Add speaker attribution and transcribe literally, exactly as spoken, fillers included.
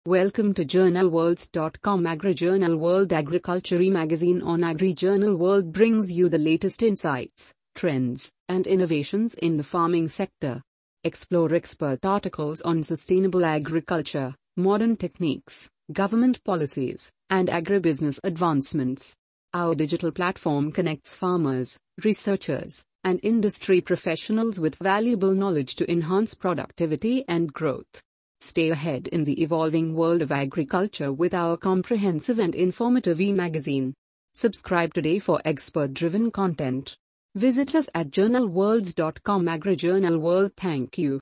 Speaker 1: Welcome to journal worlds dot com. AgriJournal World Agriculture magazine on AgriJournal World brings you the latest insights, trends, and innovations in the farming sector. Explore expert articles on sustainable agriculture, modern techniques, government policies, and agribusiness advancements. Our digital platform connects farmers, researchers, and industry professionals with valuable knowledge to enhance productivity and growth. Stay ahead in the evolving world of agriculture with our comprehensive and informative e-magazine. Subscribe today for expert-driven content. Visit us at journal worlds dot com. AgriJournal World. Thank you.